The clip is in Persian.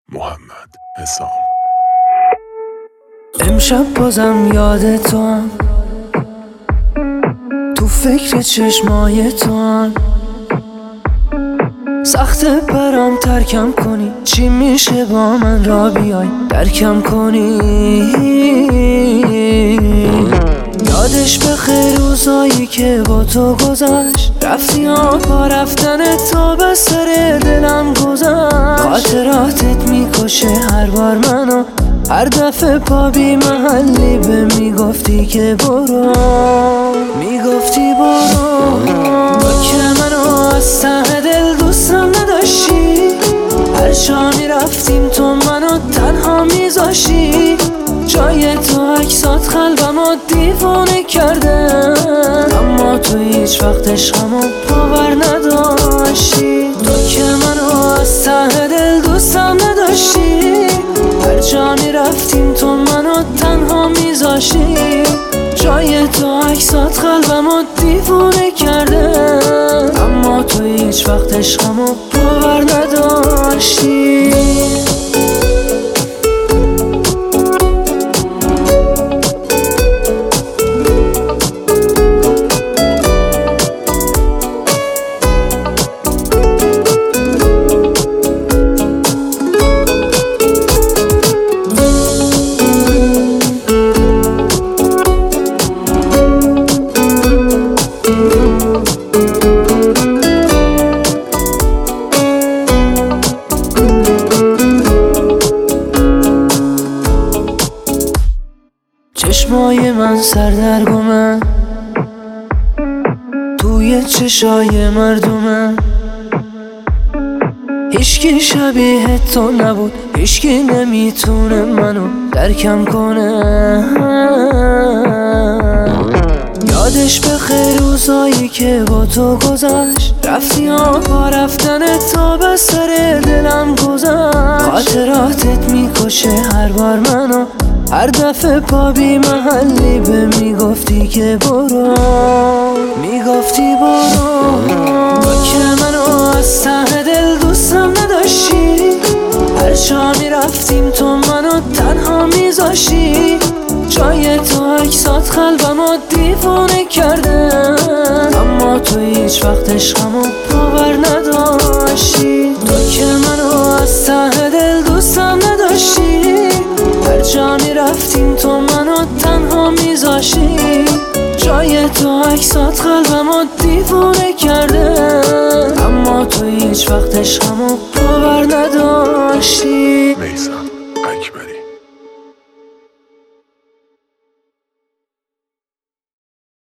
محمد حسام. امشب بازم یاد تو هم، تو فکر چشمای تو هم. سخته برام ترکم کنی، چی میشه با من را بیای درکم کنی. یادش بخیر روزایی که با تو گذشت، رفتی با رفتن تو به سر دلم گذشت. خاطراتت میکشه هر بار منو، هر دفعه پا بی محلی به میگفتی که برو، میگفتی برو. با که منو از ته دل دوستم نداشتی، هر جا میرفتیم تو منو تنها میذاشتی. جای تو عکسات قلبمو دیوانه کرده، اما تو هیچ وقت عشقمو باور نداشتی. تو که منو از ته دل دوستم نداشتی، هر جا میرفتیم تو منو تنها میذاشتی. جای تو عکسات قلبمو دیوانه کرده، اما تو هیچ وقت عشقمو باور نداشتی. چشمای من سردرگمه، توی چشای مردمه. هیچکی شبیه تو نبود، هیچکی نمیتونه منو درکم کنه. یادش بخیر روزایی که با تو گذشت، رفتی با رفتن تو به سر دلم گذشت. خاطراتت میکشه هر بار منو، هر دفعه پا بی محلی به میگفتی که برو، میگفتی برو. با که منو از ته دل دوستم نداشتی، هر جا میرفتیم تو منو تنها میذاشتی. جای تو عکسات قلبمو دیوانه کرده، اما تو هیچ وقت عشقمو باور نداشتی. تو که منو از ته دل دوستم نداشتی، هر جا میرفتیم تو منو تنها میذاشتی. جای تو عکسات قلبمو دیوانه کرده، اما تو هیچ وقت عشقمو